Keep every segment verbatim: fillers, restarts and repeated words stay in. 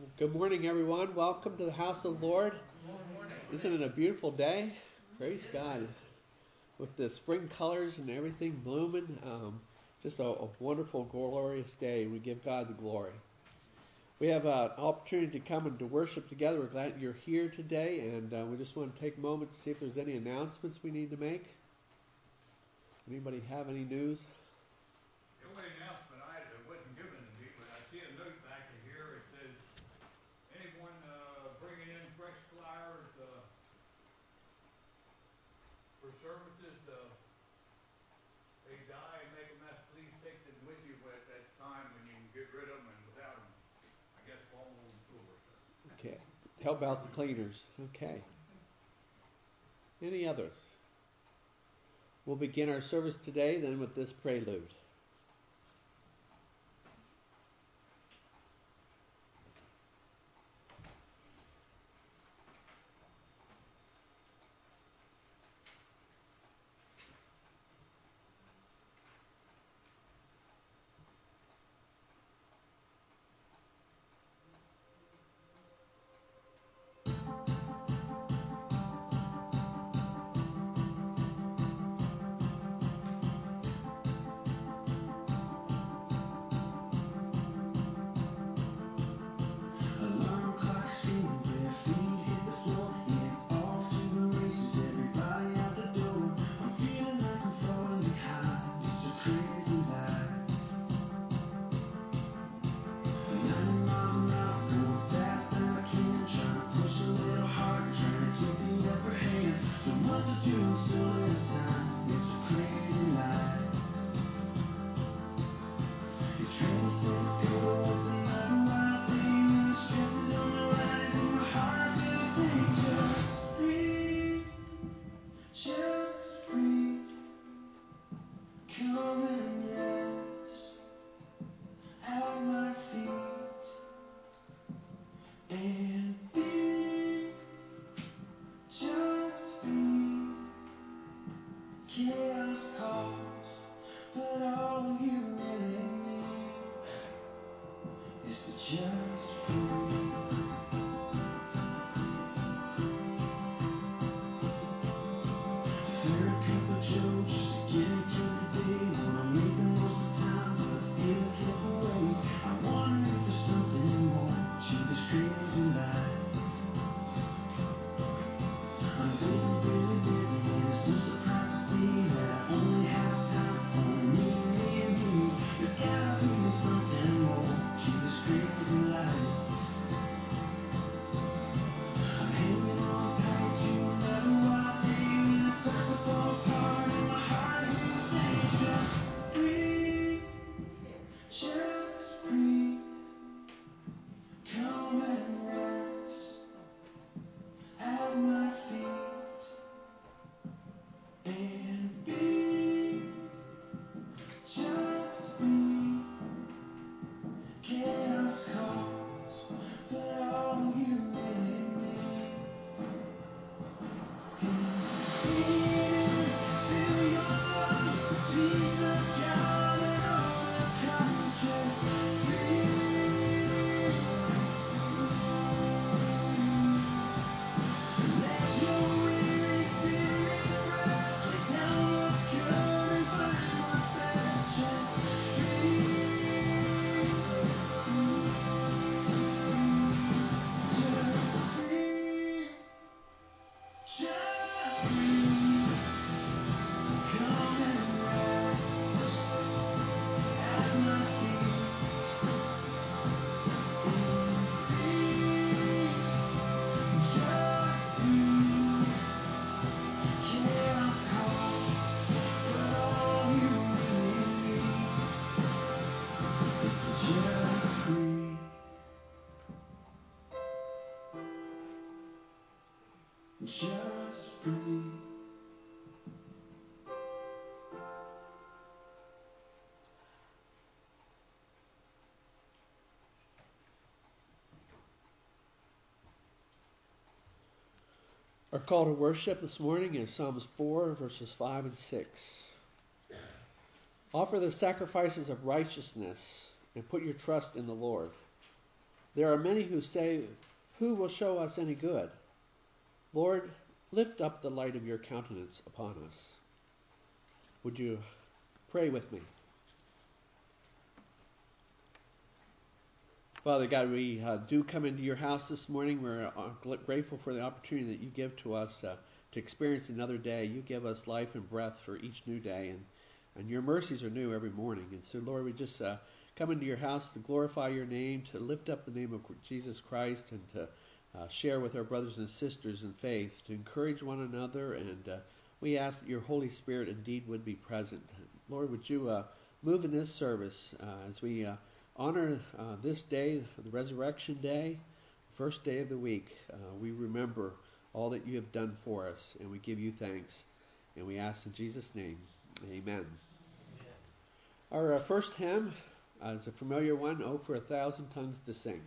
Good morning, everyone. Welcome to the house of the Lord. Isn't it a beautiful day? Praise God. With the spring colors and everything blooming. Um, just a, a wonderful, glorious day. We give God the glory. We have an opportunity to come and to worship together. We're glad you're here today, and uh, we just want to take a moment to see if there's any announcements we need to make. Anybody have any news? The only announcement I it wasn't given to me, but I see a note back in here. It says, anyone uh, bringing in fresh flowers uh, for services, uh, they die and make a mess, please take them with you at that time when you can get rid of them, and without them, I guess, fall on the floor. Okay. Help out the cleaners. Okay. Any others? We'll begin our service today then with this prelude. Our call to worship this morning is Psalms four, verses five and six. Offer the sacrifices of righteousness and put your trust in the Lord. There are many who say, who will show us any good? Lord, lift up the light of your countenance upon us. Would you pray with me? Father God, we uh, do come into your house this morning. We're uh, grateful for the opportunity that you give to us uh, to experience another day. You give us life and breath for each new day, and, and your mercies are new every morning. And so, Lord, we just uh, come into your house to glorify your name, to lift up the name of Jesus Christ, and to uh, share with our brothers and sisters in faith, to encourage one another. And uh, we ask that your Holy Spirit indeed would be present. Lord, would you uh, move in this service uh, as we uh, honor uh, this day, the resurrection day, first day of the week. Uh, we remember all that you have done for us, and we give you thanks. And we ask in Jesus' name, amen. Amen. Our uh, first hymn uh, is a familiar one, Oh, for a Thousand Tongues to Sing.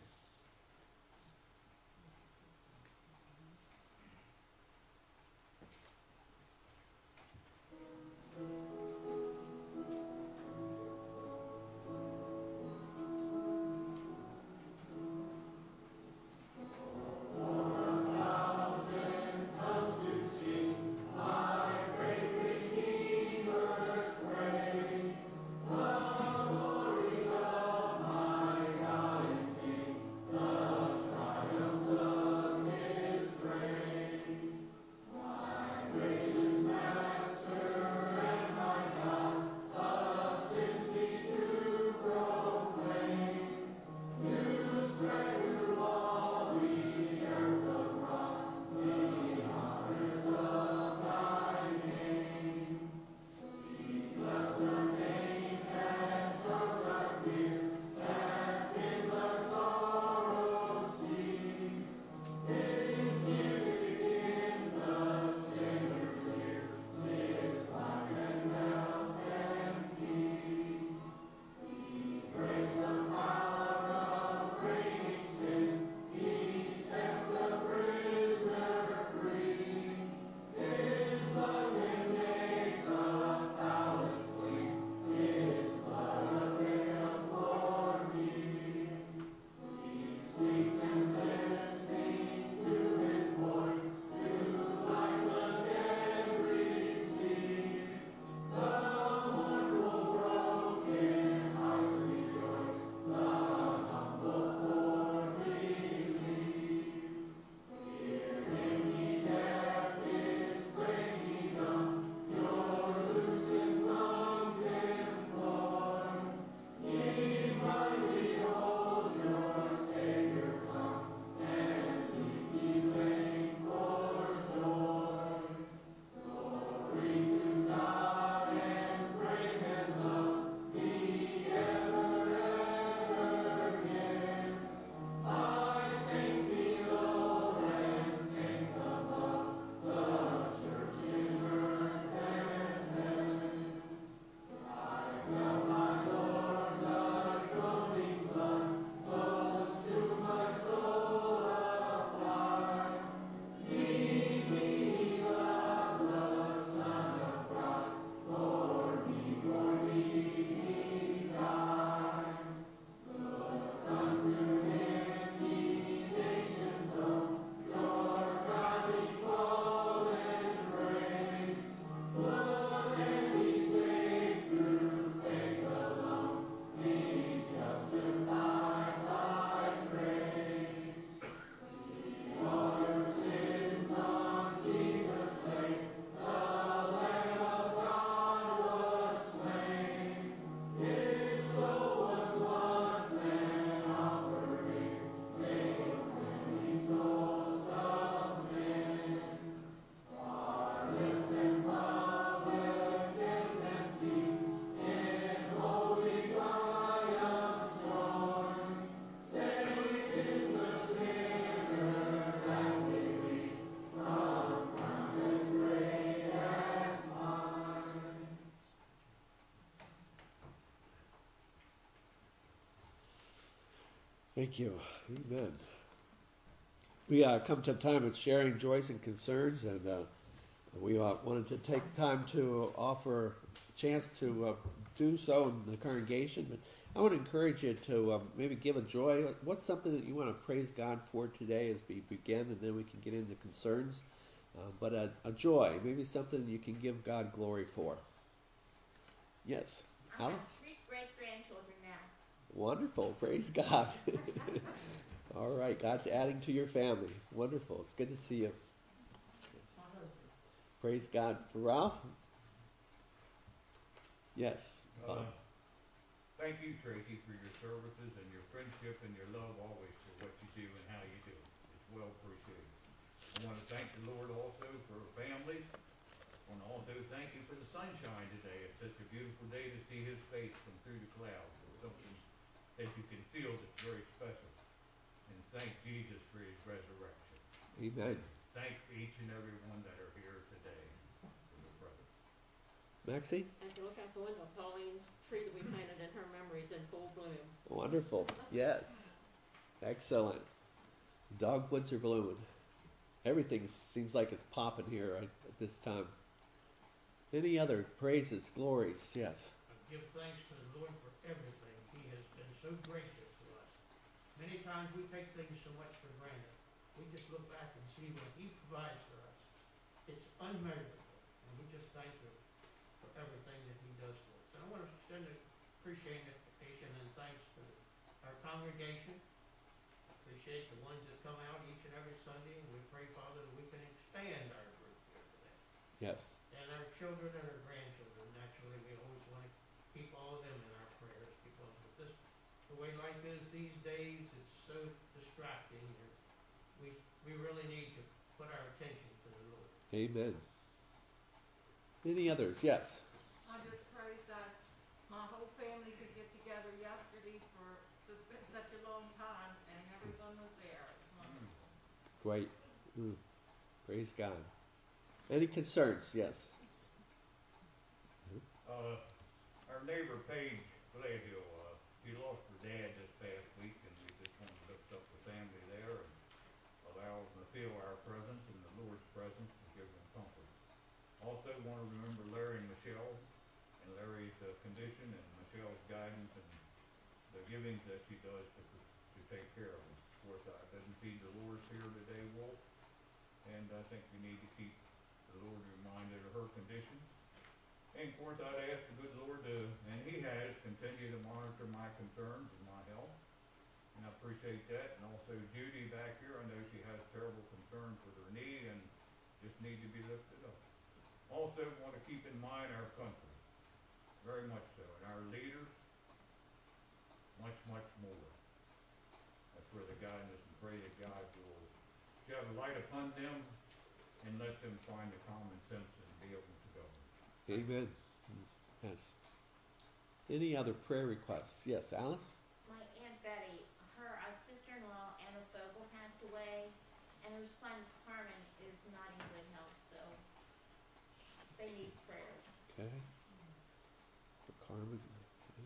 Thank you. Amen. We uh, come to a time of sharing joys and concerns, and uh, we uh, wanted to take time to offer a chance to uh, do so in the congregation, but I want to encourage you to um, maybe give a joy. What's something that you want to praise God for today as we begin, and then we can get into concerns. Uh, but a, a joy, maybe something you can give God glory for. Yes, I Alice? have three great-grandchildren now. Wonderful, praise God. All right, God's adding to your family. Wonderful, it's good to see you. My husband. Praise God for Ralph. Yes. Uh, Um, thank you, Tracy, for your services and your friendship and your love always for what you do and how you do it. It's well appreciated. I want to thank the Lord also for families. I want to also thank you for the sunshine today. It's such a beautiful day to see His face come through the clouds. It's something that you can feel that's very special. And thank Jesus for His resurrection. amen. Thank each and every one that are here today for their presence. Maxie? As you look out the window, Pauline's tree that we planted in her memory is in full bloom. Wonderful. Yes. Excellent. Dogwoods are blooming. Everything seems like it's popping here right at this time. Any other praises, glories? Yes. I give thanks to the Lord for everything. He has been so gracious to us. Many times we take things so much for granted. We just look back and see what He provides for us. It's unmeasurable, and we just thank Him for everything that He does for us. And I want to extend appreciation and thanks to our congregation. Appreciate the ones that come out each and every Sunday, and we pray, Father, that we can expand our group here today. Yes. And our children and our grandchildren, naturally, we always want to keep all of them in our prayers, because with this, the way life is these days, it's so distracting, and we we really need to put our attention to the Lord. Amen. Any others? Yes. I just praise God. My whole family could get together yesterday for such a long time, and everyone was there. It was wonderful. Great. Mm. Praise God. Any concerns? Yes. Uh, our neighbor Paige Flahill, uh, she lost her dad this past week, and we just want to lift up the family there and allow them to feel our presence and the Lord's presence and give them comfort. Also want to remember Larry and Michelle and Larry's uh, condition and Michelle's guidance and the givings that she does to to take care of them. Of course, I didn't see Dolores here today, Wolf, and I think we need to keep the Lord reminded of her condition. And of course, I'd ask the good Lord to, and He has, continue to monitor my concerns and my health. And I appreciate that. And also Judy back here, I know she has terrible concerns with her knee and just need to be lifted up. Also want to keep in mind our country, very much so, and our leaders, much, much more. That's where the guidance, and pray that God will shed light upon them and let them find the common sense and be able to govern. Amen. Yes. Any other prayer requests? Yes, Alice? My Aunt Betty, her uh, sister-in-law, Anna Fogel, passed away, and her son, Carmen, is not in good health, so they need prayers. Okay. For Carmen. Okay.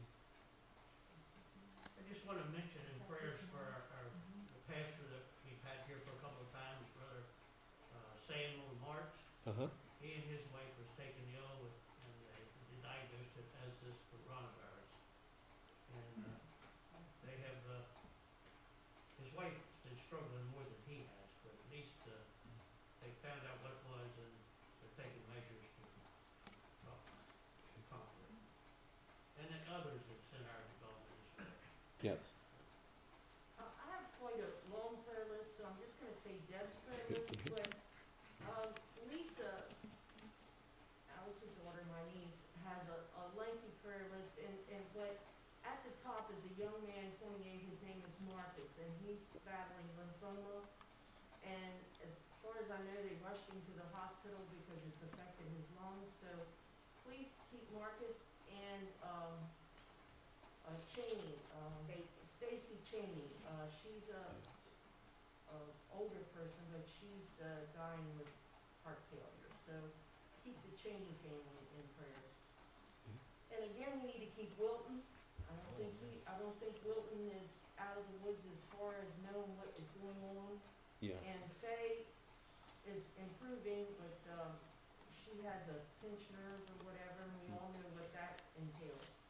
I just want to mention in prayers for our, our the pastor that we've had here for a couple of times, Brother uh, Samuel March. Uh-huh. He and his wife was taken ill with, and they, they diagnosed it as this coronavirus. And uh, they have, uh, his wife has been struggling more than he has, but at least uh, they found out what it was, and they're taking measures to help conquer it. And then others that's in our development as well. Yes. Uh, I have quite a long prayer list, so I'm just going to say Deb's prayer list. But um, Lisa, Alice's daughter, my niece, has a, a lengthy prayer list, and, and but at the top is a young man, twenty-eight. His name is Marcus, and he's battling lymphoma. And as far as I know, they rushed him to the hospital because it's affected his lungs. So please keep Marcus and um, uh, Cheney, um, Stacy. Stacy Cheney. Uh, she's a, a older person, but she's uh, dying with heart failure. So keep the Cheney family in prayer. And again, we need to keep Wilton. I don't think he. I don't think Wilton is out of the woods as far as knowing what is going on. Yes. And Faye is improving, but um, she has a pinched nerve or whatever, and we all know what that entails.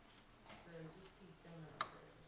and just keep them in our prayers.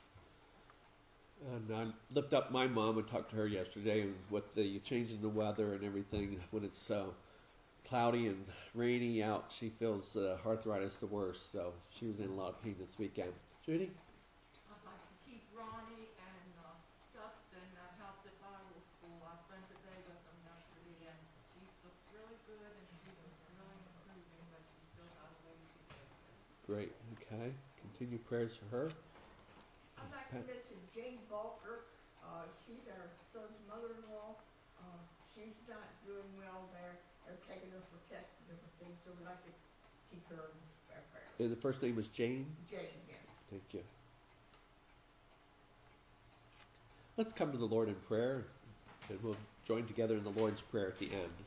And I lift up my mom and talked to her yesterday, and with the change in the weather and everything, when it's uh, cloudy and rainy out, she feels uh, arthritis the worst. So she was in a lot of pain this weekend. Judy? I'd like to keep Ronnie and uh, Dustin that helped at Bible school. I spent the day with them yesterday, and she looks really good, and she's really improving, but she's still got a ways to go yet. Great. Okay. Continue prayers for her. I'd like to mention Jane Balker. Uh, she's our son's mother-in-law. Uh, she's not doing well there. They're taking her for tests and different things, so we'd like to keep her in our prayers. Uh, The first name was Jane. Jane, yes. Thank you. Let's come to the Lord in prayer, and we'll join together in the Lord's Prayer at the end.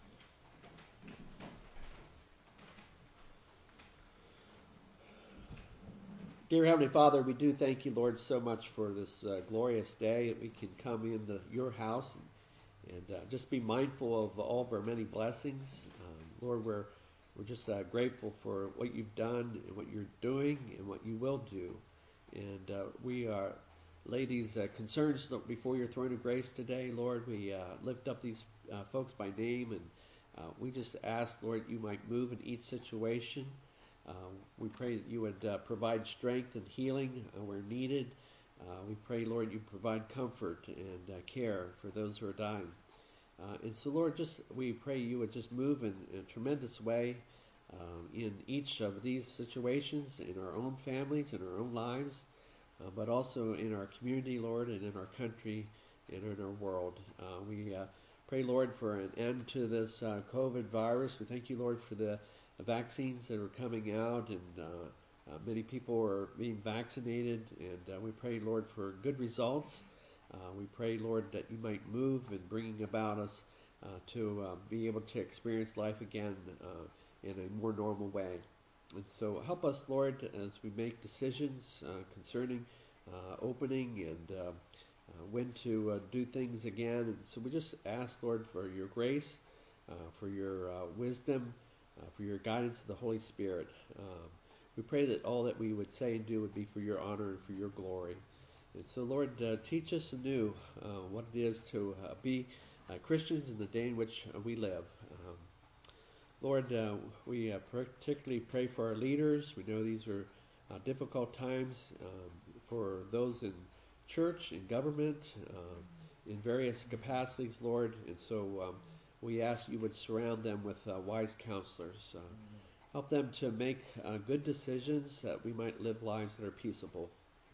Dear Heavenly Father, we do thank you, Lord, so much for this uh, glorious day that we can come into your house and, and uh, just be mindful of all of our many blessings. Um, Lord, we're we're just uh, grateful for what you've done and what you're doing and what you will do. And uh, we uh, lay these uh, concerns before your throne of grace today, Lord. We uh, lift up these uh, folks by name, and uh, we just ask, Lord, you might move in each situation. Uh, we pray that you would uh, provide strength and healing uh, where needed. Uh, we pray, Lord, you provide comfort and uh, care for those who are dying. Uh, and so, Lord, just we pray you would just move in, in a tremendous way uh, in each of these situations, in our own families, in our own lives, uh, but also in our community, Lord, and in our country and in our world. Uh, we uh, pray, Lord, for an end to this uh, COVID virus. We thank you, Lord, for the vaccines that are coming out, and uh, uh, many people are being vaccinated, and uh, we pray, Lord, for good results. Uh, we pray, Lord, that you might move in bringing about us uh, to uh, be able to experience life again uh, in a more normal way. And so help us, Lord, as we make decisions uh, concerning uh, opening and uh, uh, when to uh, do things again. And so we just ask, Lord, for your grace, uh, for your uh, wisdom, uh, for your guidance of the Holy Spirit. Um, we pray that all that we would say and do would be for your honor and for your glory. And so, Lord, uh, teach us anew uh, what it is to uh, be uh, Christians in the day in which uh, we live. Um, Lord, uh, we uh, particularly pray for our leaders. We know these are uh, difficult times um, for those in church, in government, um, in various capacities, Lord. And so um, we ask you would surround them with uh, wise counselors. Uh, help them to make uh, good decisions that we might live lives that are peaceable.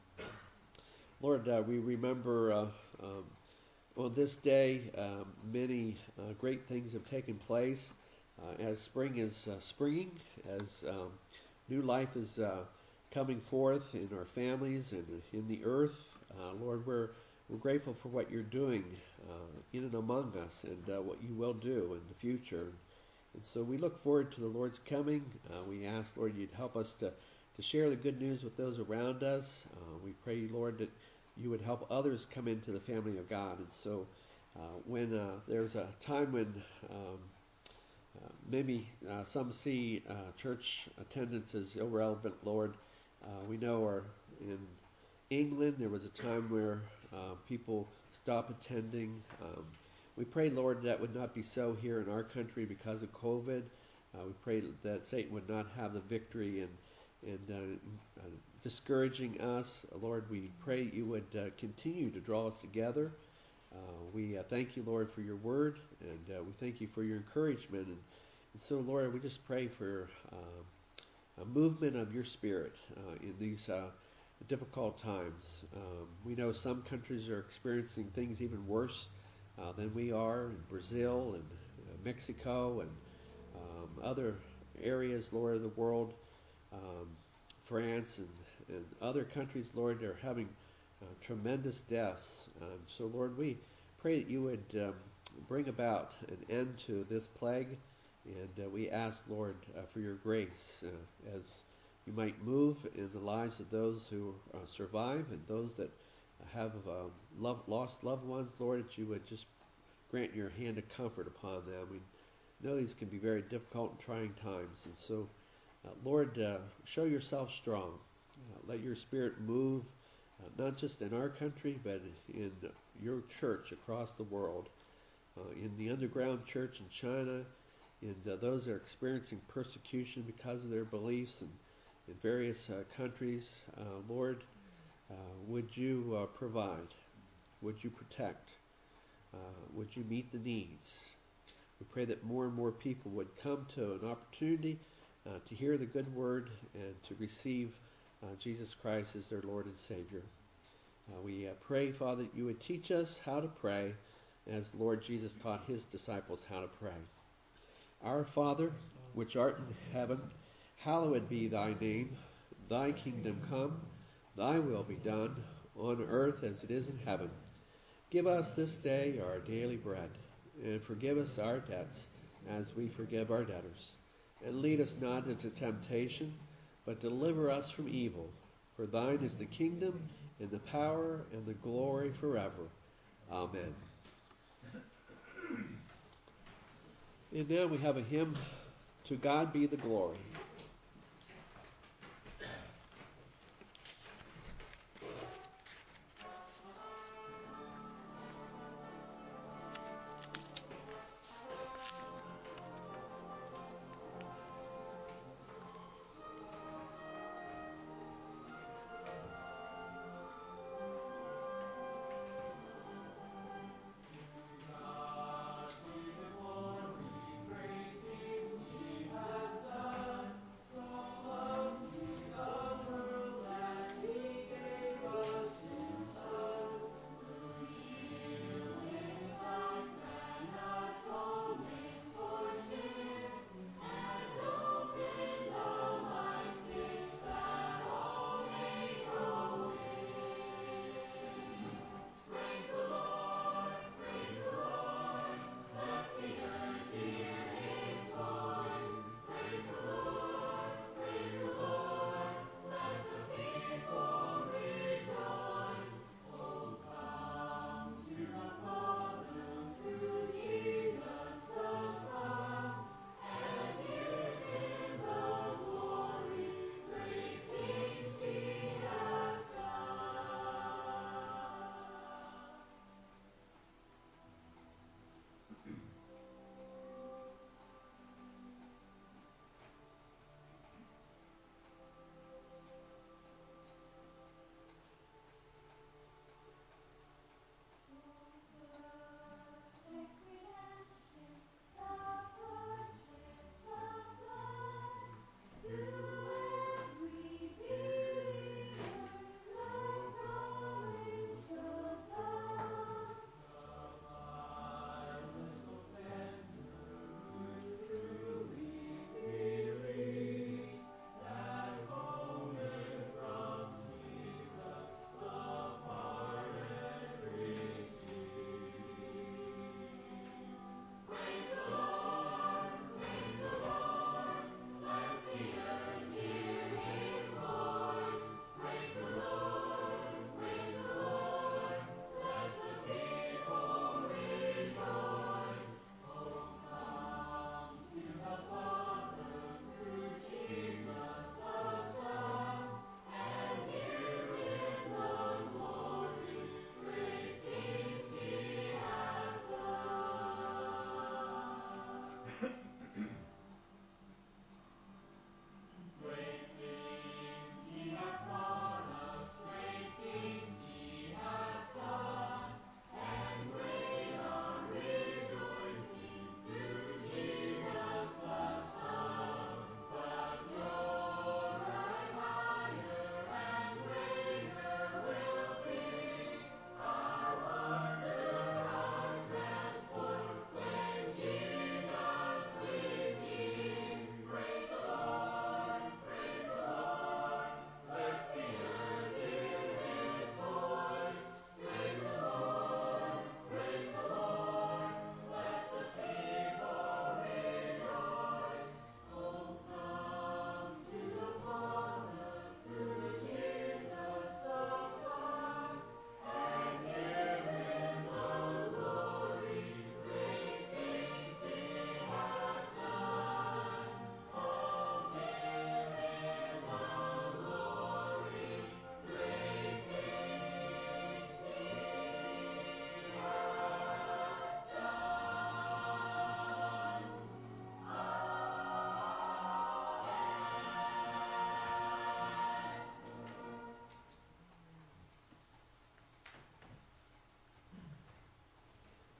Lord, uh, we remember uh, um, on this day uh, many uh, great things have taken place. Uh, as spring is uh, springing, as um, new life is uh, coming forth in our families and in the earth, uh, Lord, we're we're grateful for what you're doing uh, in and among us, and uh, what you will do in the future. And so we look forward to the Lord's coming. Uh, we ask, Lord, you'd help us to, to share the good news with those around us. Uh, we pray, Lord, that you would help others come into the family of God. And so uh, when uh, there's a time when um, uh, maybe uh, some see uh, church attendance as irrelevant, Lord, uh, we know our, in England there was a time where uh, people stopped attending. Um, we pray, Lord, that would not be so here in our country because of COVID. Uh, we pray that Satan would not have the victory in, in uh, uh, discouraging us. Lord, we pray you would uh, continue to draw us together. Uh, we uh, thank you, Lord, for your word, and uh, we thank you for your encouragement. And, and so, Lord, we just pray for uh, a movement of your spirit uh, in these uh, difficult times. Um, we know some countries are experiencing things even worse uh, than we are, in Brazil and uh, Mexico and um, other areas, Lord, of the world, um, France and, and other countries, Lord, are having uh, tremendous deaths. Um, so, Lord, we pray that you would um, bring about an end to this plague, and uh, we ask, Lord, uh, for your grace uh, as you might move in the lives of those who uh, survive and those that have uh, love, lost loved ones, Lord, that you would just grant your hand of comfort upon them. We know these can be very difficult and trying times, and so, uh, Lord, uh, show yourself strong. Uh, let your Spirit move, uh, not just in our country, but in your church across the world, uh, in the underground church in China, in uh, those that are experiencing persecution because of their beliefs in, in various uh, countries. Uh, Lord, uh, would you uh, provide? Would you protect? Uh, would you meet the needs? We pray that more and more people would come to an opportunity uh, to hear the good word and to receive uh, Jesus Christ as their Lord and Savior. Uh, we uh, pray, Father, that you would teach us how to pray as the Lord Jesus taught his disciples how to pray. Our Father, which art in heaven, hallowed be thy name. Thy kingdom come, thy will be done, on earth as it is in heaven. Give us this day our daily bread, and forgive us our debts, as we forgive our debtors. And lead us not into temptation, but deliver us from evil. For thine is the kingdom, and the power, and the glory forever. Amen. And now we have a hymn, To God Be the Glory. God be the glory, great things he hath done.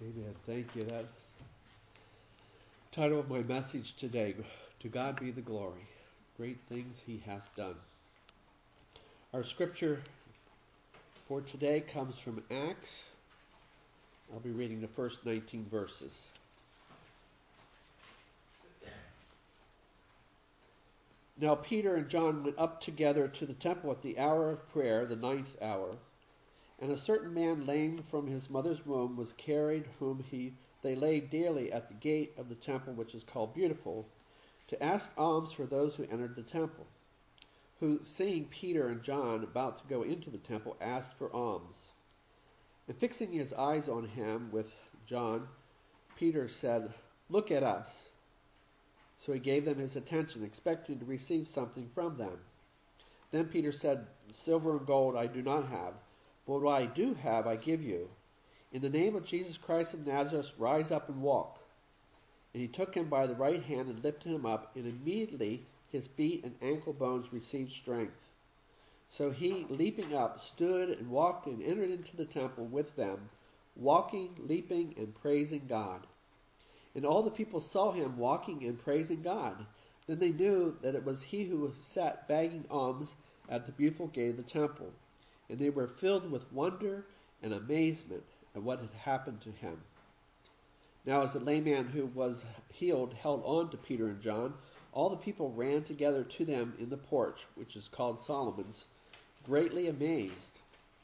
Amen. Thank you. That's the title of my message today. To God be the glory. Great things he has done. Our scripture for today comes from Acts. I'll be reading the first nineteen verses. Now Peter and John went up together to the temple at the hour of prayer, the ninth hour. And a certain man lame from his mother's womb was carried, whom he they laid daily at the gate of the temple, which is called Beautiful, to ask alms for those who entered the temple, who, seeing Peter and John about to go into the temple, asked for alms. And fixing his eyes on him with John, Peter said, "Look at us." So he gave them his attention, expecting to receive something from them. Then Peter said, "Silver and gold I do not have, but what I do have I give you. In the name of Jesus Christ of Nazareth, rise up and walk." And he took him by the right hand and lifted him up, and immediately his feet and ankle bones received strength. So he, leaping up, stood and walked and entered into the temple with them, walking, leaping, and praising God. And all the people saw him walking and praising God. Then they knew that it was he who sat begging alms at the beautiful gate of the temple. And they were filled with wonder and amazement at what had happened to him. Now as the lame man who was healed held on to Peter and John, all the people ran together to them in the porch, which is called Solomon's, greatly amazed.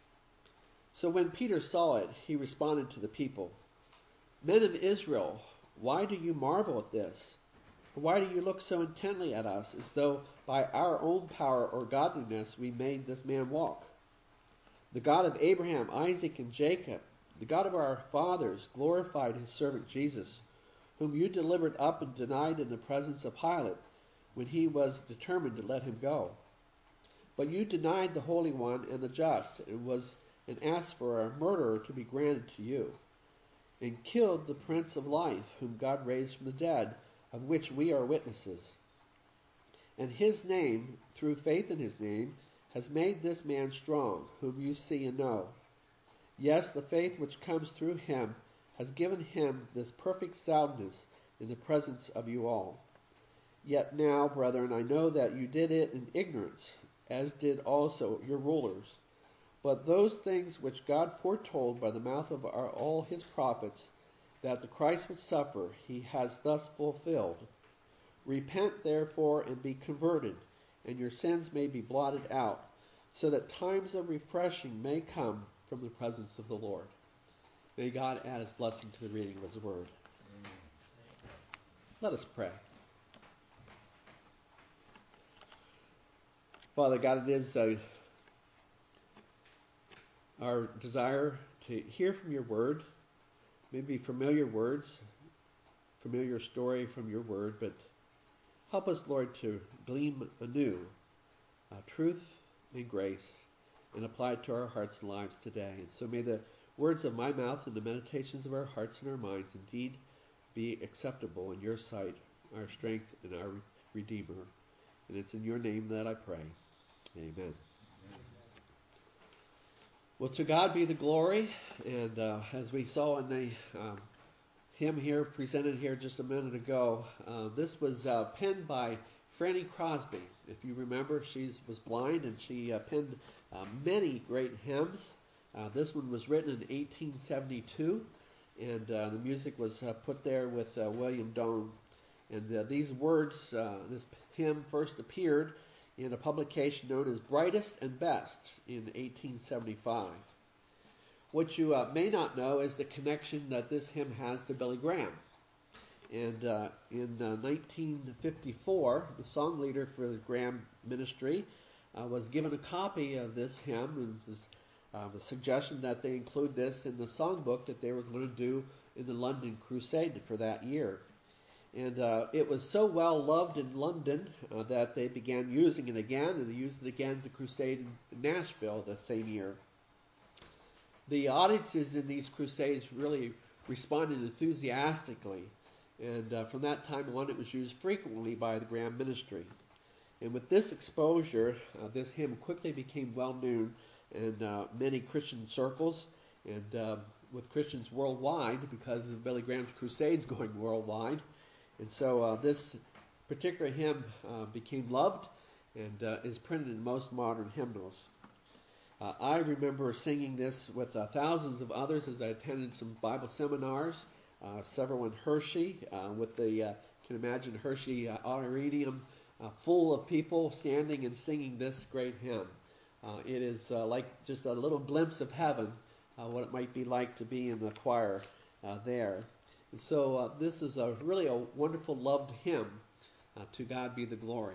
So when Peter saw it, he responded to the people, "Men of Israel, why do you marvel at this? Why do you look so intently at us, as though by our own power or godliness we made this man walk? The God of Abraham, Isaac, and Jacob, the God of our fathers, glorified his servant Jesus, whom you delivered up and denied in the presence of Pilate, when he was determined to let him go. But you denied the Holy One and the just, and was and asked for a murderer to be granted to you, and killed the Prince of Life, whom God raised from the dead, of which we are witnesses. And his name, through faith in his name, has made this man strong, whom you see and know. Yes, the faith which comes through him has given him this perfect soundness in the presence of you all. Yet now, brethren, I know that you did it in ignorance, as did also your rulers. But those things which God foretold by the mouth of our, all his prophets, that the Christ would suffer, he has thus fulfilled. Repent therefore and be converted, and your sins may be blotted out, so that times of refreshing may come from the presence of the Lord. May God add his blessing to the reading of his word. Amen. Let us pray. Father God, it is uh, our desire to hear from your word, maybe familiar words, familiar story from your word, but help us, Lord, to glean anew uh, truth and grace and apply it to our hearts and lives today. And so may the words of my mouth and the meditations of our hearts and our minds indeed be acceptable in your sight, our strength and our Redeemer. And it's in your name that I pray. Amen. Amen. Well, to God be the glory. And uh, as we saw in the um, hymn here, presented here just a minute ago, uh, this was uh, penned by Franny Crosby. If you remember, she was blind and she uh, penned uh, many great hymns. Uh, this one was written in eighteen seventy-two, and uh, the music was uh, put there with uh, William Doan. And uh, these words, uh, this hymn first appeared in a publication known as Brightest and Best in eighteen seventy-five. What you uh, may not know is the connection that this hymn has to Billy Graham. And uh, in uh, nineteen fifty-four, the song leader for the Graham Ministry uh, was given a copy of this hymn, and was uh, the suggestion that they include this in the songbook that they were going to do in the London Crusade for that year. And uh, it was so well loved in London uh, that they began using it again, and they used it again at the crusade in Nashville the same year. The audiences in these crusades really responded enthusiastically, and uh, from that time on it was used frequently by the Graham Ministry. And with this exposure, uh, this hymn quickly became well known in uh, many Christian circles, and uh, with Christians worldwide because of Billy Graham's crusades going worldwide. And so uh, this particular hymn uh, became loved and uh, is printed in most modern hymnals. Uh, I remember singing this with uh, thousands of others as I attended some Bible seminars, uh, several in Hershey, uh, with the, uh, you can imagine Hershey uh, auditorium uh, full of people standing and singing this great hymn. Uh, it is uh, like just a little glimpse of heaven, uh, what it might be like to be in the choir uh, there. And so uh, this is a really a wonderful, loved hymn. Uh, to God be the glory.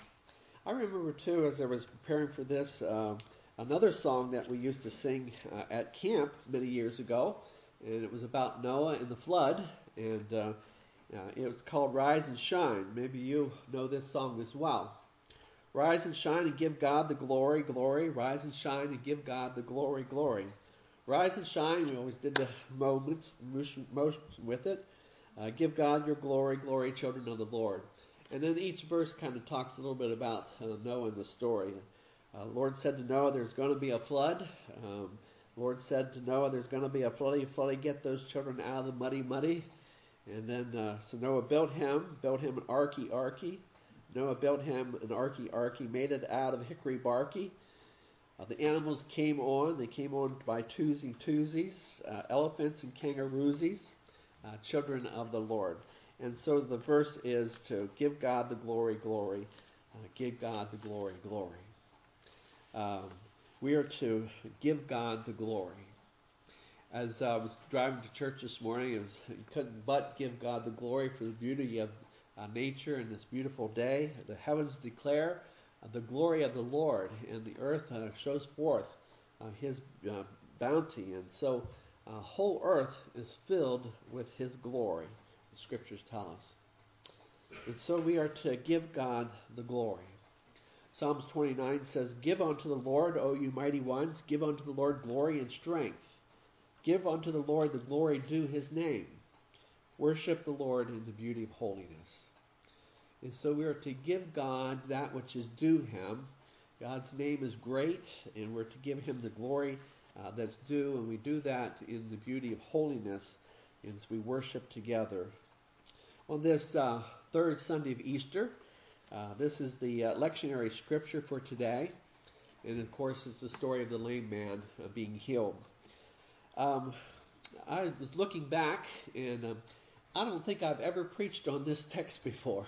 I remember, too, as I was preparing for this, uh, another song that we used to sing uh, at camp many years ago, and it was about Noah and the flood, and uh, uh, it was called Rise and Shine. Maybe you know this song as well. Rise and shine and give God the glory, glory. Rise and shine and give God the glory, glory. Rise and shine, we always did the moments, motion, motion with it. Uh, give God your glory, glory, children of the Lord. And then each verse kind of talks a little bit about uh, Noah and the story. Uh, Lord said to Noah, there's going to be a flood. Um, Lord said to Noah, there's going to be a floody, floody, get those children out of the muddy, muddy. And then, uh, so Noah built him, built him an arky, arky. Noah built him an arky, arky, made it out of hickory barky. Uh, the animals came on. They came on by twos and twosies, uh, elephants and kangaroosies, uh, children of the Lord. And so the verse is to give God the glory, glory. Uh, give God the glory, glory. Um, we are to give God the glory. As I was driving to church this morning, I was, couldn't but give God the glory for the beauty of uh, nature and this beautiful day. The heavens declare uh, the glory of the Lord, and the earth uh, shows forth uh, His uh, bounty. And so the uh, whole earth is filled with His glory. The scriptures tell us. And so we are to give God the glory. Psalms twenty-nine says, give unto the Lord, O you mighty ones, give unto the Lord glory and strength. Give unto the Lord the glory due His name. Worship the Lord in the beauty of holiness. And so we are to give God that which is due Him. God's name is great, and we're to give Him the glory uh, that's due, and we do that in the beauty of holiness as we worship together. On this uh, third Sunday of Easter, uh, this is the uh, lectionary scripture for today. And of course, it's the story of the lame man uh, being healed. Um, I was looking back, and um, I don't think I've ever preached on this text before.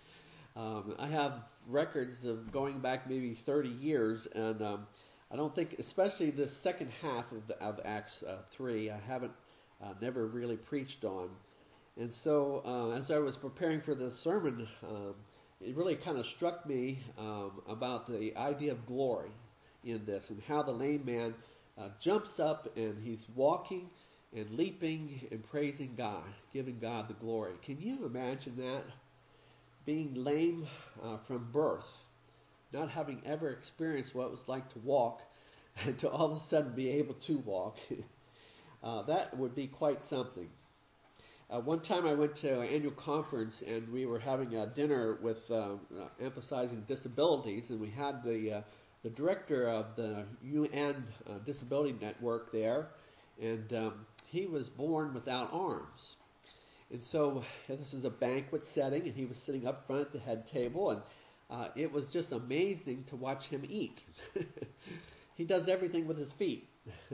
um, I have records of going back maybe thirty years, and um, I don't think, especially the second half of, the, of Acts uh, three, I haven't uh, never really preached on. And so uh, as I was preparing for this sermon, um, it really kind of struck me um, about the idea of glory in this, and how the lame man uh, jumps up and he's walking and leaping and praising God, giving God the glory. Can you imagine that? Being lame uh, from birth, not having ever experienced what it was like to walk, and to all of a sudden be able to walk. uh, that would be quite something. Uh, one time I went to an annual conference, and we were having a dinner with uh, uh, emphasizing disabilities, and we had the uh, the director of the U N uh, Disability Network there, and um, he was born without arms. And so this is a banquet setting, and he was sitting up front at the head table, and uh, it was just amazing to watch him eat. He does everything with his feet.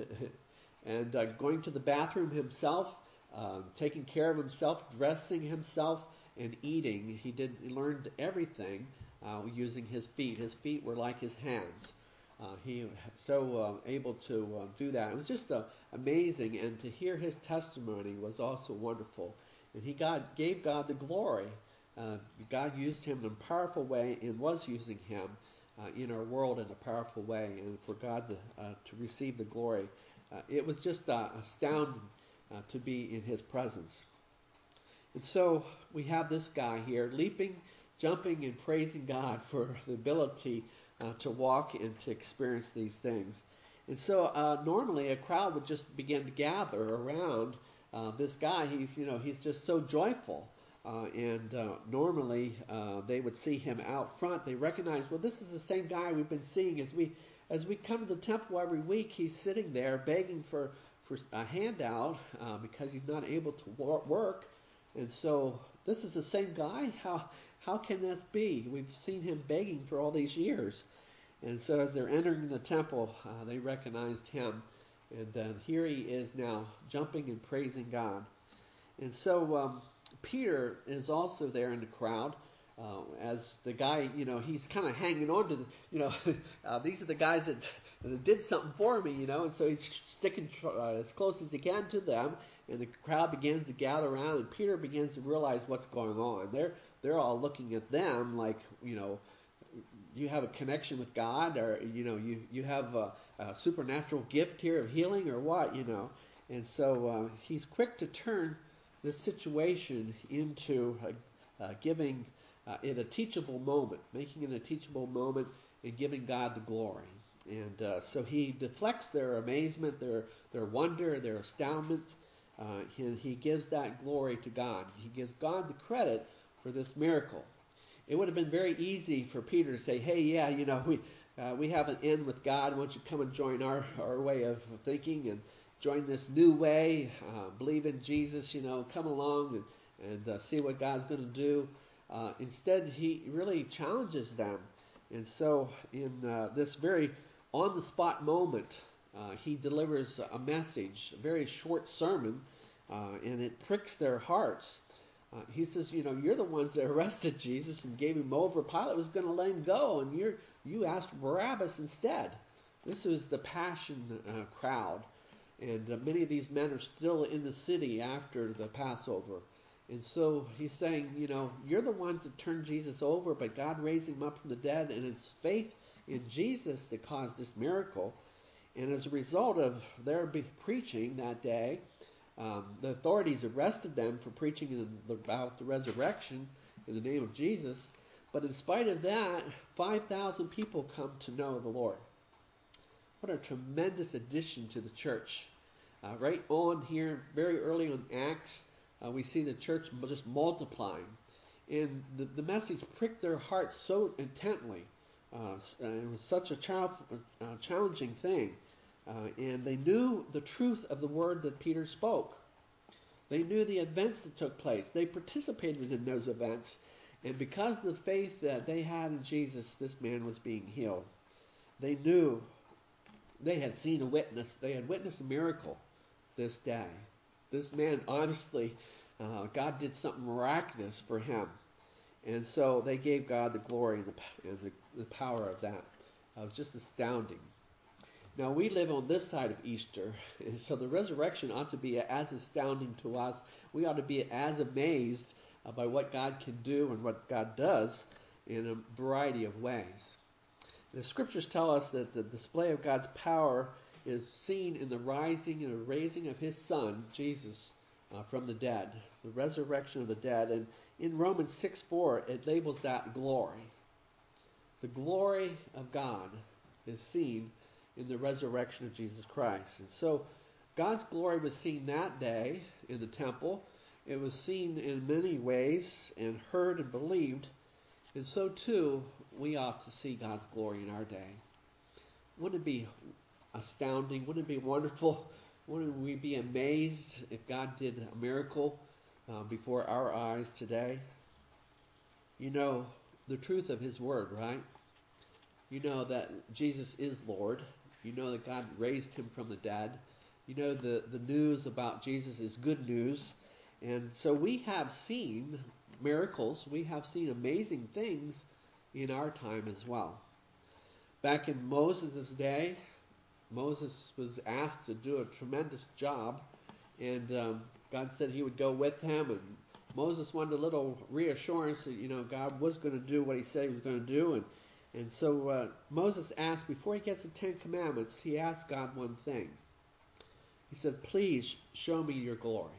and uh, going to the bathroom himself, Uh, taking care of himself, dressing himself, and eating. He did. He learned everything uh, using his feet. His feet were like his hands. Uh, he so uh, able to uh, do that. It was just uh, amazing, and to hear his testimony was also wonderful. And he God gave God the glory. Uh, God used him in a powerful way, and was using him uh, in our world in a powerful way, and for God to, uh, to receive the glory. Uh, it was just uh, astounding. Uh, to be in His presence. And so we have this guy here leaping, jumping, and praising God for the ability uh, to walk and to experience these things. And so uh, normally a crowd would just begin to gather around uh, this guy. He's, you know, he's just so joyful. Uh, and uh, normally uh, they would see him out front. They recognize, well, this is the same guy we've been seeing as we as we come to the temple every week. He's sitting there begging for for a handout uh, because he's not able to wor- work. And so this is the same guy? How, how can this be? We've seen him begging for all these years. And so as they're entering the temple, uh, they recognized him. And uh, here he is now jumping and praising God. And so um, Peter is also there in the crowd. Uh, as the guy, you know, he's kind of hanging on to the, you know, uh, these are the guys that, that did something for me, you know, and so he's sticking uh, as close as he can to them, and the crowd begins to gather around, and Peter begins to realize what's going on. They're they're all looking at them like, you know, you have a connection with God, or you know, you you have a, a supernatural gift here of healing, or what, you know, and so uh, he's quick to turn this situation into uh, uh, giving. Uh, in a teachable moment, making it a teachable moment and giving God the glory. And uh, so he deflects their amazement, their their wonder, their astoundment, uh, and he gives that glory to God. He gives God the credit for this miracle. It would have been very easy for Peter to say, hey, yeah, you know, we uh, we have an in with God. Why don't you come and join our, our way of thinking and join this new way, uh, believe in Jesus, you know, come along and, and uh, see what God's going to do. Uh, instead, he really challenges them. And so in uh, this very on-the-spot moment, uh, he delivers a message, a very short sermon, uh, and it pricks their hearts. Uh, he says, you know, you're the ones that arrested Jesus and gave him over. Pilate was going to let him go, and you're, you asked Barabbas instead. This was the Passion uh, crowd. And uh, many of these men are still in the city after the Passover. And so he's saying, you know, you're the ones that turned Jesus over, but God raised him up from the dead, and it's faith in Jesus that caused this miracle. And as a result of their be- preaching that day, um, the authorities arrested them for preaching in the, about the resurrection in the name of Jesus. But in spite of that, five thousand people come to know the Lord. What a tremendous addition to the church. Uh, right on here, very early on Acts, Uh, we see the church just multiplying. And the, the message pricked their hearts so intently. Uh, it was such a chal- uh, challenging thing. Uh, and they knew the truth of the word that Peter spoke. They knew the events that took place. They participated in those events. And because of the faith that they had in Jesus, this man was being healed. They knew they had seen a witness. They had witnessed a miracle this day. This man, honestly, uh, God did something miraculous for him. And so they gave God the glory and the, and the, the power of that. It was just astounding. Now, we live on this side of Easter, and so the resurrection ought to be as astounding to us. We ought to be as amazed uh, by what God can do and what God does in a variety of ways. The scriptures tell us that the display of God's power is seen in the rising and the raising of his son, Jesus, uh, from the dead, the resurrection of the dead. And in Romans six four, it labels that glory. The glory of God is seen in the resurrection of Jesus Christ. And so God's glory was seen that day in the temple. It was seen in many ways and heard and believed. And so too, we ought to see God's glory in our day. Wouldn't it be astounding? Wouldn't it be wonderful? Wouldn't we be amazed if God did a miracle uh, before our eyes today? You know the truth of his word, right? You know that Jesus is Lord. You know that God raised him from the dead. You know the, the news about Jesus is good news. And so we have seen miracles. We have seen amazing things in our time as well. Back in Moses' day, Moses was asked to do a tremendous job, and um, God said he would go with him, and Moses wanted a little reassurance that, you know, God was going to do what he said he was going to do, and, and so uh, Moses asked, before he gets the Ten Commandments, he asked God one thing. He said, please show me your glory.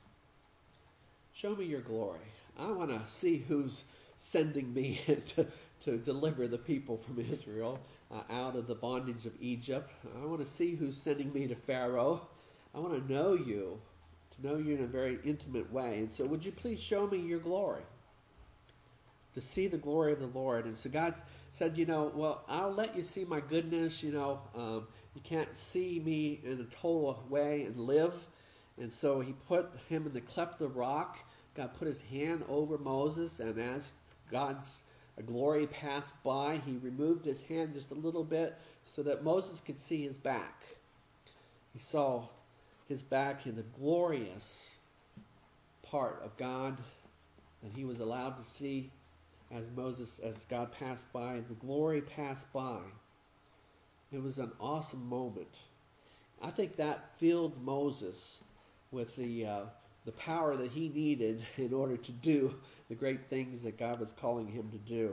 Show me your glory. I want to see who's sending me to, to deliver the people from Israel uh, out of the bondage of Egypt. I want to see who's sending me to Pharaoh. I want to know you, to know you in a very intimate way. And so would you please show me your glory? To see the glory of the Lord. And so God said, you know, well, I'll let you see my goodness. You know, um, you can't see me in a total way and live. And so he put him in the cleft of the rock. God put his hand over Moses, and as God's glory passed by, he removed his hand just a little bit so that Moses could see his back. He saw his back in the glorious part of God that he was allowed to see as Moses, as God passed by. The glory passed by. It was an awesome moment. I think that filled Moses with the uh, the power that he needed in order to do the great things that God was calling him to do.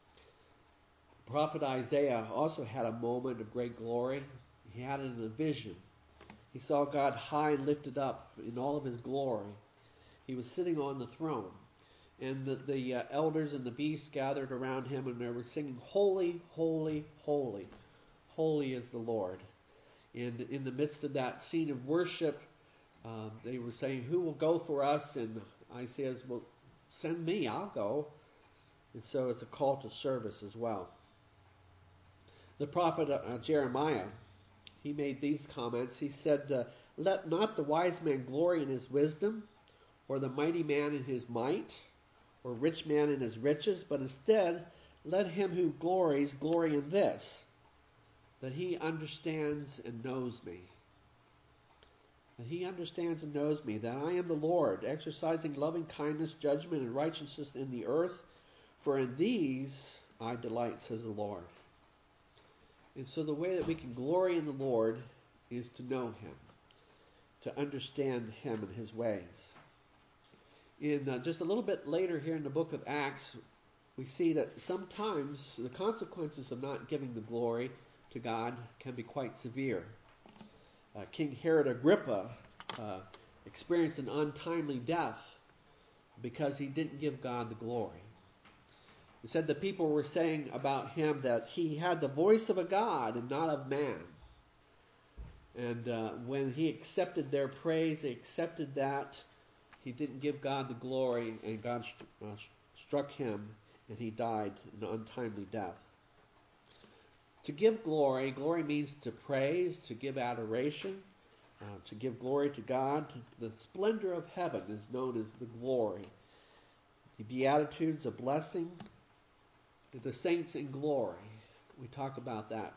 The prophet Isaiah also had a moment of great glory. He had it in a vision. He saw God high and lifted up in all of his glory. He was sitting on the throne. And the, the uh, elders and the beasts gathered around him, and they were singing, "Holy, holy, holy. Holy is the Lord." And in the midst of that scene of worship, uh, they were saying, "Who will go for us?" And Isaiah says, "Well, send me, I'll go." And so it's a call to service as well. The prophet uh, Jeremiah, he made these comments. He said, uh, "Let not the wise man glory in his wisdom, or the mighty man in his might, or rich man in his riches, but instead let him who glories glory in this, that he understands and knows me. That he understands and knows me, that I am the Lord, exercising loving kindness, judgment, and righteousness in the earth, for in these I delight, says the Lord." And so the way that we can glory in the Lord is to know him, to understand him and his ways. In uh, just a little bit later here in the book of Acts, we see that sometimes the consequences of not giving the glory to God can be quite severe. Uh, King Herod Agrippa uh, experienced an untimely death because he didn't give God the glory. He said the people were saying about him that he had the voice of a god and not of man. And uh, when he accepted their praise, he accepted that, he didn't give God the glory, and God st- uh, struck him, and he died an untimely death. To give glory, glory means to praise, to give adoration, uh, to give glory to God. The splendor of heaven is known as the glory. The Beatitudes, a blessing. The saints in glory. We talk about that.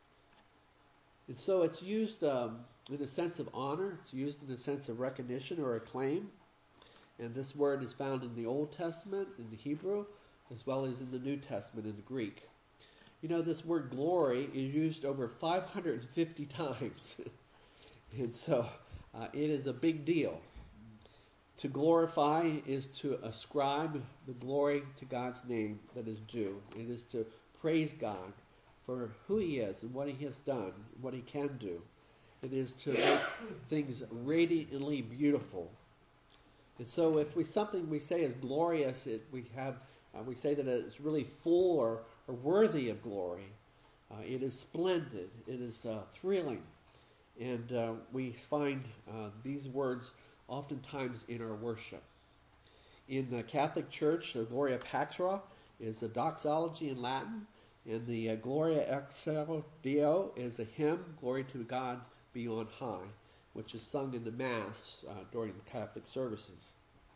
And so it's used um, in a sense of honor. It's used in a sense of recognition or acclaim. And this word is found in the Old Testament, in the Hebrew, as well as in the New Testament, in the Greek. You know, this word glory is used over five hundred fifty times. And so uh, it is a big deal. To glorify is to ascribe the glory to God's name that is due. It is to praise God for who he is and what he has done, what he can do. It is to make things radiantly beautiful. And so if we something we say is glorious, it, we have uh, we say that it's really full or, or worthy of glory. Uh, it is splendid. It is uh, thrilling. And uh, we find uh, these words oftentimes in our worship. In the Catholic Church, the Gloria Patri is a doxology in Latin, and the uh, Gloria Excelsior Deo is a hymn, Glory to God be on high, which is sung in the Mass uh, during the Catholic services.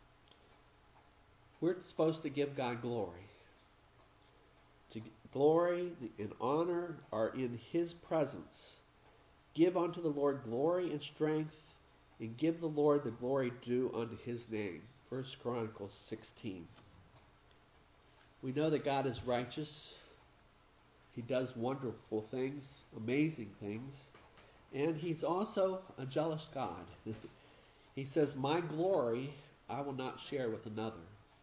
We're supposed to give God glory. To glory and honor are in his presence. Give unto the Lord glory and strength, and give the Lord the glory due unto his name. First Chronicles sixteen. We know that God is righteous. He does wonderful things, amazing things. And he's also a jealous God. He says, "My glory I will not share with another."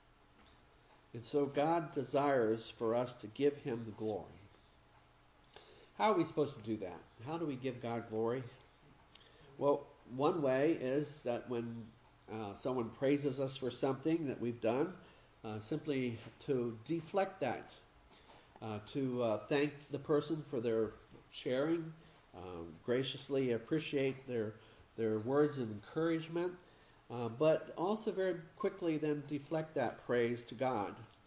And so God desires for us to give him the glory. How are we supposed to do that? How do we give God glory? Well, one way is that when uh, someone praises us for something that we've done, uh, simply to deflect that, uh, to uh, thank the person for their sharing, uh, graciously appreciate their their words of encouragement, uh, but also very quickly then deflect that praise to God.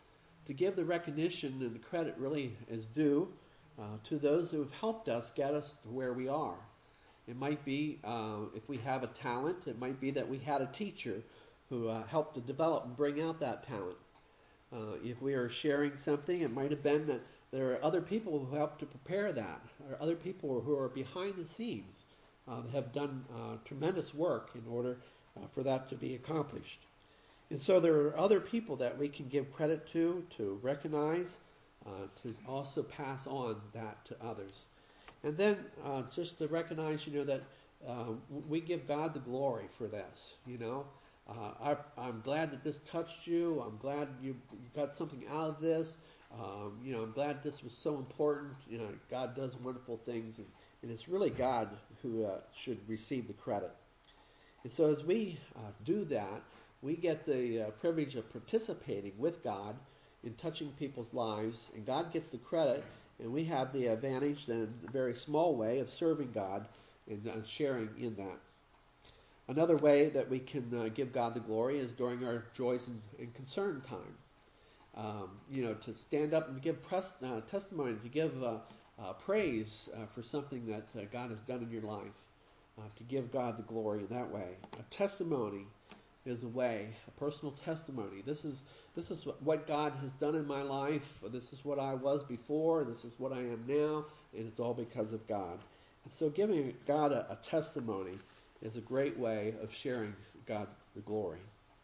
to give the recognition and the credit really is due uh, to those who have helped us get us to where we are. It might be, uh, if we have a talent, it might be that we had a teacher who uh, helped to develop and bring out that talent. Uh, if we are sharing something, it might have been that there are other people who helped to prepare that, or other people who are behind the scenes uh, that have done uh, tremendous work in order uh, for that to be accomplished. And so there are other people that we can give credit to, to recognize, uh, to also pass on that to others. And then uh, just to recognize, you know, that uh, we give God the glory for this, you know. Uh, I, I'm glad that this touched you. I'm glad you, you got something out of this. Um, you know, I'm glad this was so important. You know, God does wonderful things, and, and it's really God who uh, should receive the credit. And so as we uh, do that, we get the uh, privilege of participating with God in touching people's lives, and God gets the credit, and we have the advantage in a very small way of serving God and uh, sharing in that. Another way that we can uh, give God the glory is during our joys and, and concern time. Um, you know, to stand up and give pres- uh, testimony, to give uh, uh, praise uh, for something that uh, God has done in your life, uh, to give God the glory in that way. A testimony is a way, a personal testimony. This is this is what God has done in my life. This is what I was before. This is what I am now, and it's all because of God. And so, giving God a, a testimony is a great way of sharing God the glory.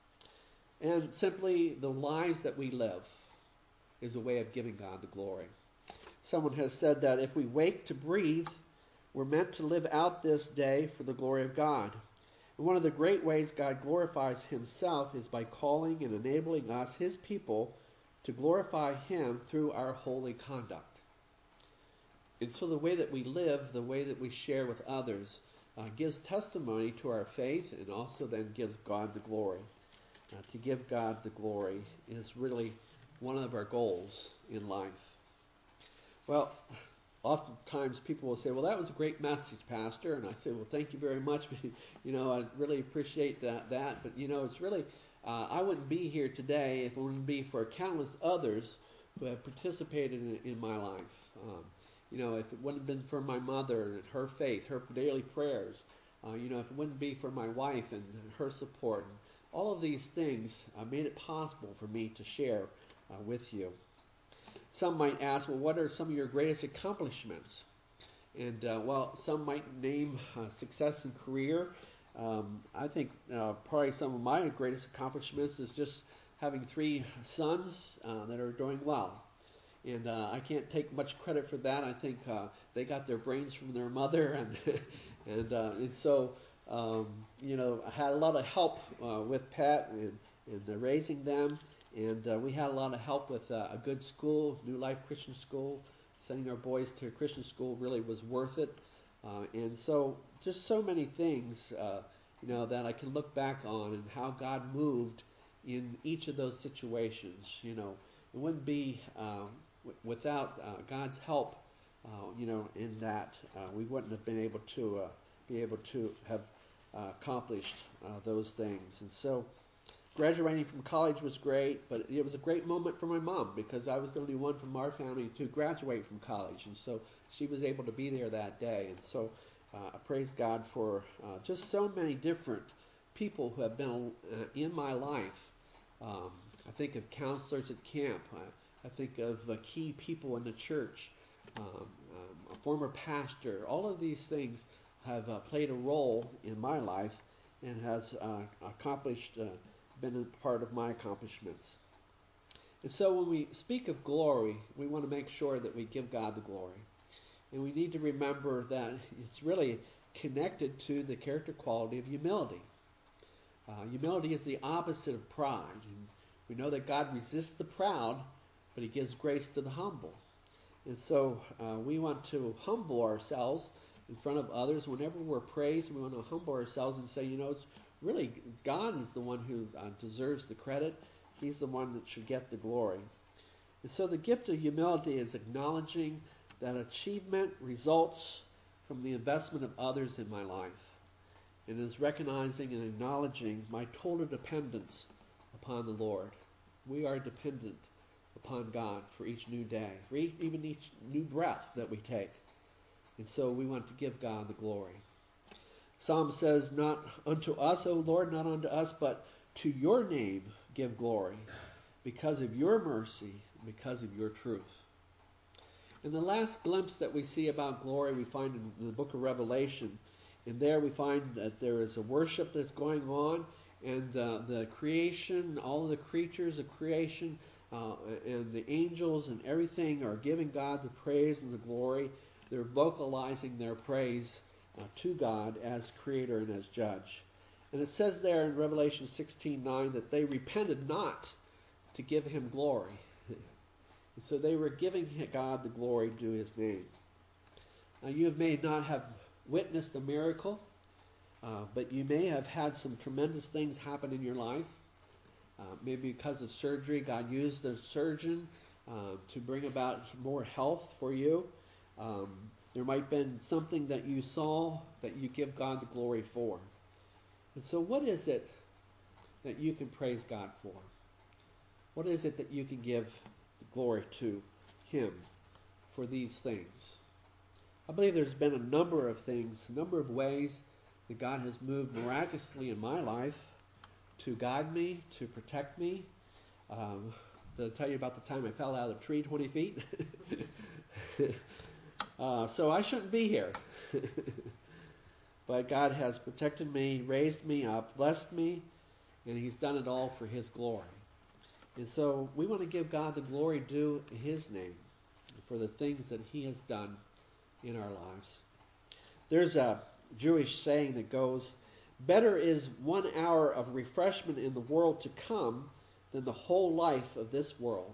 And simply the lives that we live is a way of giving God the glory. Someone has said that if we wake to breathe, we're meant to live out this day for the glory of God. And one of the great ways God glorifies himself is by calling and enabling us, his people, to glorify him through our holy conduct. And so the way that we live, the way that we share with others, uh, gives testimony to our faith, and also then gives God the glory. Uh, to give God the glory is really one of our goals in life. Well, oftentimes people will say, well, that was a great message, Pastor. And I say, well, thank you very much. you know, I really appreciate that. that. But, you know, it's really, uh, I wouldn't be here today if it wouldn't be for countless others who have participated in, in my life. Um, you know, if it wouldn't have been for my mother and her faith, her daily prayers, uh, you know, if it wouldn't be for my wife and her support, and all of these things uh, made it possible for me to share uh, with you. Some might ask, well, what are some of your greatest accomplishments? And, uh, well, some might name uh, success in career. Um, I think uh, probably some of my greatest accomplishments is just having three sons uh, that are doing well. And uh, I can't take much credit for that. I think uh, they got their brains from their mother. And, and, uh, and so, um, you know, I had a lot of help uh, with Pat and, and uh, raising them. And uh, we had a lot of help with uh, a good school, New Life Christian School. Sending our boys to Christian school really was worth it. Uh, and so just so many things, uh, you know, that I can look back on and how God moved in each of those situations. You know, it wouldn't be uh, w- without uh, God's help, uh, you know, in that uh, we wouldn't have been able to uh, be able to have uh, accomplished uh, those things. And so graduating from college was great, but it was a great moment for my mom because I was the only one from our family to graduate from college. And so she was able to be there that day. And so uh, I praise God for uh, just so many different people who have been uh, in my life. Um, I think of counselors at camp. I, I think of uh, key people in the church, um, um, a former pastor. All of these things have uh, played a role in my life and has uh, accomplished uh, been a part of my accomplishments. And so when we speak of glory, we want to make sure that we give God the glory. And we need to remember that it's really connected to the character quality of humility. Uh, humility is the opposite of pride. And we know that God resists the proud, but he gives grace to the humble. And so uh, we want to humble ourselves in front of others. Whenever we're praised, we want to humble ourselves and say, you know, it's really, God is the one who uh, deserves the credit. He's the one that should get the glory. And so the gift of humility is acknowledging that achievement results from the investment of others in my life. And is recognizing and acknowledging my total dependence upon the Lord. We are dependent upon God for each new day, for each, even each new breath that we take. And so we want to give God the glory. Psalm says, not unto us, O Lord, not unto us, but to your name give glory, because of your mercy, because of your truth. And the last glimpse that we see about glory we find in the book of Revelation. And there we find that there is a worship that's going on, and uh, the creation, all of the creatures of creation, uh, and the angels and everything are giving God the praise and the glory. They're vocalizing their praise uh, to God as creator and as judge. And it says there in Revelation sixteen nine that they repented not to give him glory. And so they were giving God the glory due his name. Now you may not have witnessed a miracle, uh, but you may have had some tremendous things happen in your life. Uh, maybe because of surgery, God used the surgeon uh, to bring about more health for you. Um, there might have been something that you saw that you give God the glory for. And so what is it that you can praise God for? What is it that you can give the glory to him for these things? I believe there's been a number of things, a number of ways that God has moved miraculously in my life to guide me, to protect me. Um, to tell you about the time I fell out of the tree twenty feet. uh, so I shouldn't be here. But God has protected me, raised me up, blessed me, and he's done it all for his glory. And so we want to give God the glory due his name for the things that he has done in our lives. There's a Jewish saying that goes, better is one hour of refreshment in the world to come than the whole life of this world.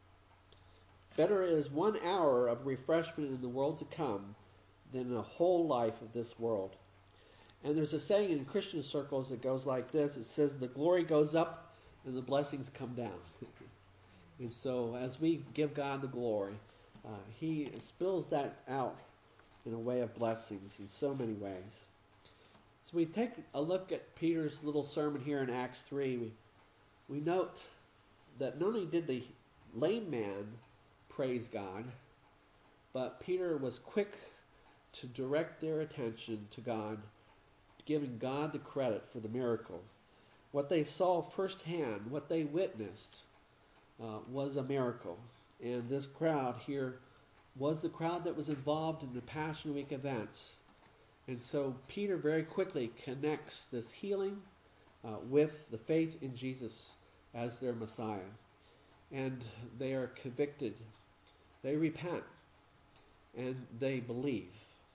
Better is one hour of refreshment in the world to come than the whole life of this world. And there's a saying in Christian circles that goes like this. It says, the glory goes up and the blessings come down. And so as we give God the glory, uh, he spills that out in a way of blessings in so many ways. So we take a look at Peter's little sermon here in Acts three. We, we note that not only did the lame man praise God, but Peter was quick to direct their attention to God, giving God the credit for the miracle. What they saw firsthand, what they witnessed, uh, was a miracle. And this crowd here was the crowd that was involved in the Passion Week events. And so Peter very quickly connects this healing uh, with the faith in Jesus as their Messiah. And they are convicted. They repent. And they believe.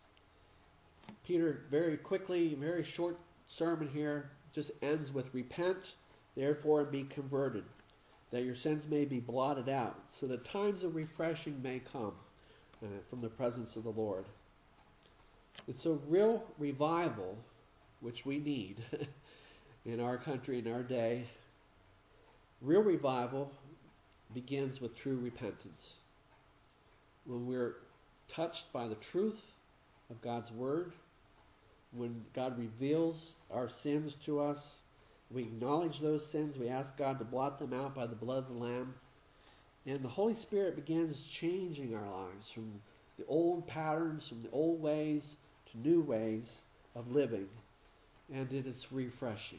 Peter very quickly, very short sermon here, just ends with repent, therefore be converted, that your sins may be blotted out, so that times of refreshing may come uh, from the presence of the Lord. It's a real revival, which we need in our country, in our day. Real revival begins with true repentance. When we're touched by the truth of God's Word, when God reveals our sins to us, we acknowledge those sins, we ask God to blot them out by the blood of the Lamb, and the Holy Spirit begins changing our lives from the old patterns, from the old ways to new ways of living, and it is refreshing.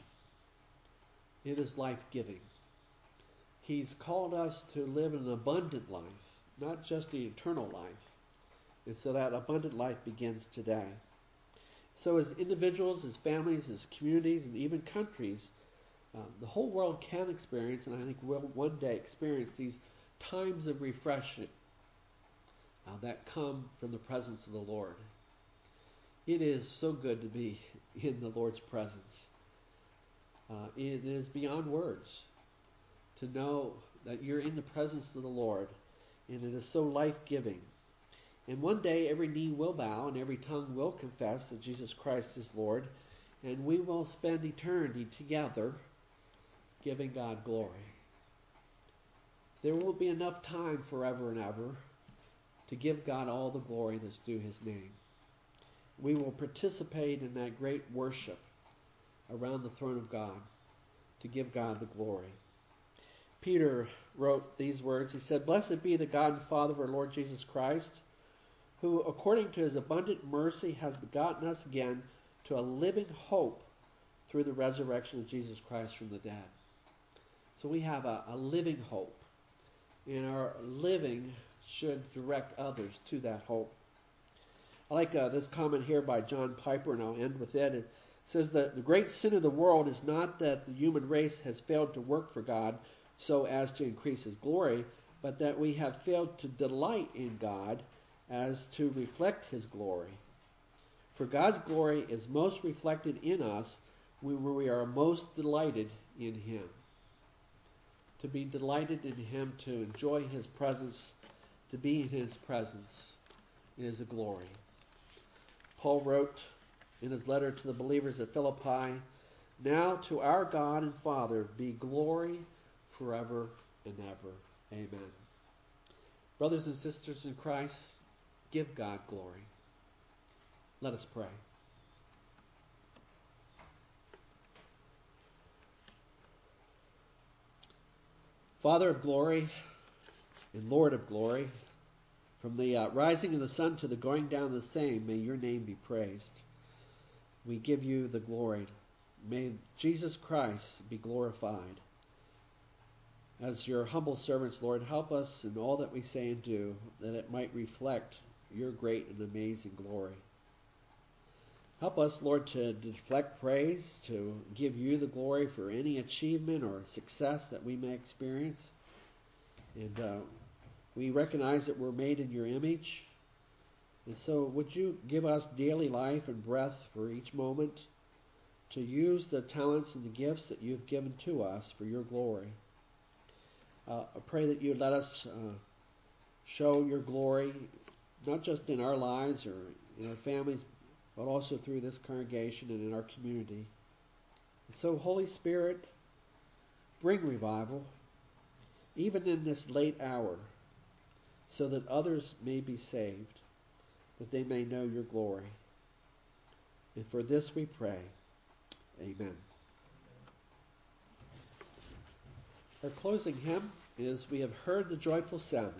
It is life-giving. He's called us to live an abundant life, not just the eternal life. And so that abundant life begins today. So as individuals, as families, as communities, and even countries, uh, the whole world can experience, and I think will one day experience, these times of refreshing uh, that come from the presence of the Lord. It is so good to be in the Lord's presence. Uh, it is beyond words to know that you're in the presence of the Lord, and it is so life-giving. And one day every knee will bow and every tongue will confess that Jesus Christ is Lord, and we will spend eternity together giving God glory. There won't be enough time forever and ever to give God all the glory that's due his name. We will participate in that great worship around the throne of God to give God the glory. Peter wrote these words. He said, "Blessed be the God and Father of our Lord Jesus Christ, who according to his abundant mercy has begotten us again to a living hope through the resurrection of Jesus Christ from the dead." So we have a, a living hope, and our living should direct others to that hope. I like uh, this comment here by John Piper, and I'll end with it. It says that the great sin of the world is not that the human race has failed to work for God so as to increase his glory, but that we have failed to delight in God as to reflect his glory. For God's glory is most reflected in us when we are most delighted in him. To be delighted in him, to enjoy his presence, to be in his presence is a glory. Paul wrote in his letter to the believers at Philippi, "Now to our God and Father be glory forever and ever. Amen." Brothers and sisters in Christ, give God glory. Let us pray. Father of glory and Lord of glory, from the uh, rising of the sun to the going down of the same, may your name be praised. We give you the glory. May Jesus Christ be glorified. As your humble servants, Lord, help us in all that we say and do, that it might reflect your great and amazing glory. Help us, Lord, to deflect praise, to give you the glory for any achievement or success that we may experience. And uh, we recognize that we're made in your image. And so would you give us daily life and breath for each moment to use the talents and the gifts that you've given to us for your glory. Uh, I pray that you let us uh, show your glory, not just in our lives or in our families, but also through this congregation and in our community. And so, Holy Spirit, bring revival, even in this late hour, so that others may be saved, that they may know your glory. And for this we pray. Amen. Our closing hymn is "We Have Heard the Joyful Sound."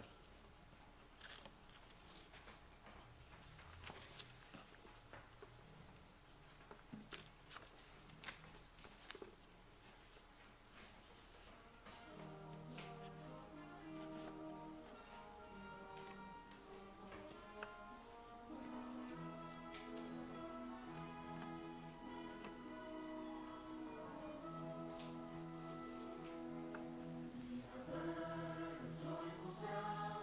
Joyful sound.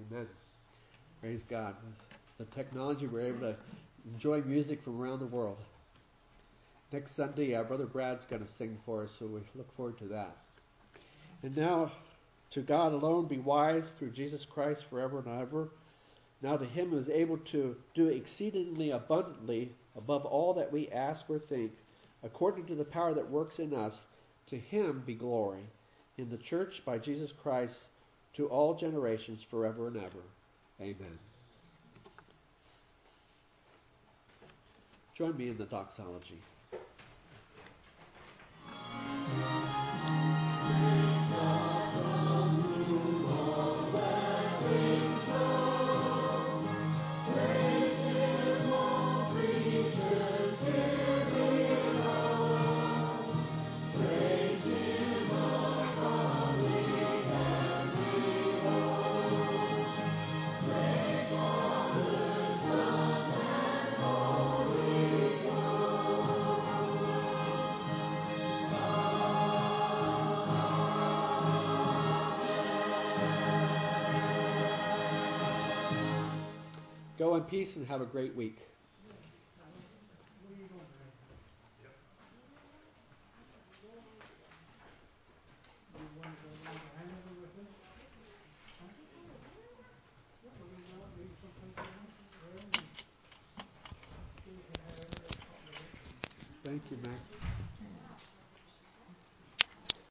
Amen. Praise God. The technology, we're able to enjoy music from around the world. Next Sunday, our brother Brad's going to sing for us, so we look forward to that. And now, to God alone be wise through Jesus Christ forever and ever. Now to him who is able to do exceedingly abundantly above all that we ask or think, according to the power that works in us, to him be glory in the church by Jesus Christ to all generations forever and ever. Amen. Join me in the doxology. Go in peace and have a great week. Thank you, Max.